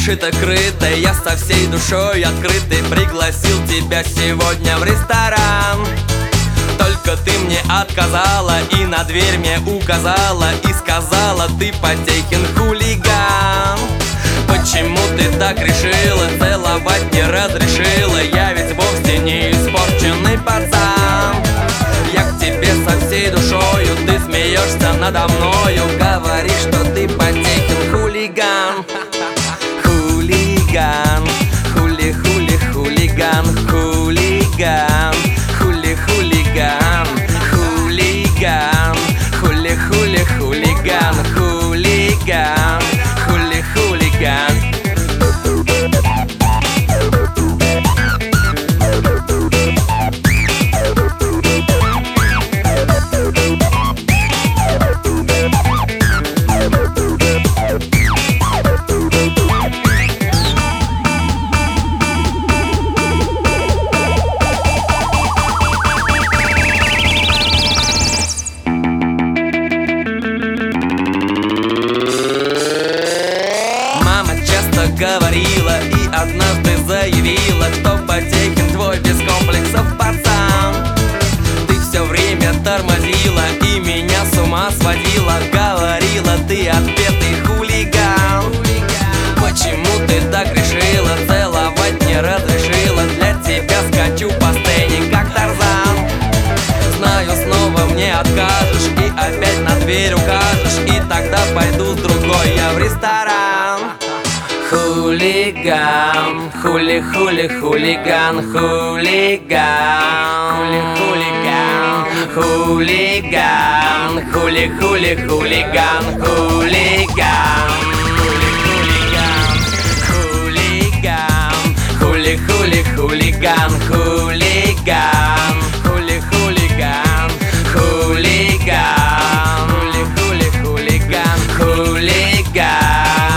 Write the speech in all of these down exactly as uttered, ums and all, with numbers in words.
шито-крыто, я со всей душой открытый пригласил тебя сегодня в ресторан. Только ты мне отказала и на дверь мне указала и сказала: ты Потехин хулиган. Почему ты так решила? Целовать не разрешила. Я ведь вовсе не испорченный пацан. Я к тебе со всей душою, ты смеешься надо мною, говоришь, что ты Потехин хулиган. Хулиган, хули-хули хулиган, хулиган, хули-хулиган, хулиган, хули-хули хулиган, хулиган, хули-хулиган. Говорила и однажды заявила, что Потехин твой без комплексов пацан. Ты все время тормозила и меня с ума сводила. Говорила, ты отпетый хулиган. Почему ты так решила? Целовать не разрешила. Для тебя скачу по сцене, как Тарзан. Знаю, снова мне откажешь и опять на дверь укажешь, и тогда пойду с другой я в ресторан. Хулиган, хули-хули хулиган, хулиган, хули-хулиган, хулиган, хули-хули хулиган, хулиган, хули-хулиган, хулиган, хули-хули хулиган, хулиган, хули-хулиган, хулиган, хули-хули хулиган, хулиган.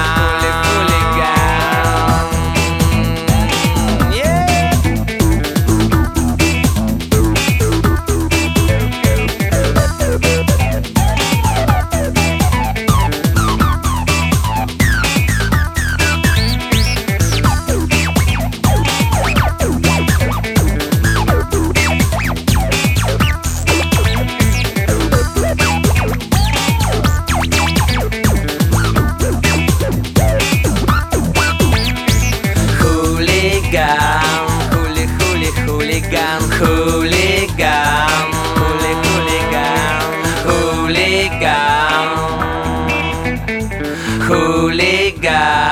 Хули-хули хулиган, хулиган, хули-хулиган, хулиган, хулиган.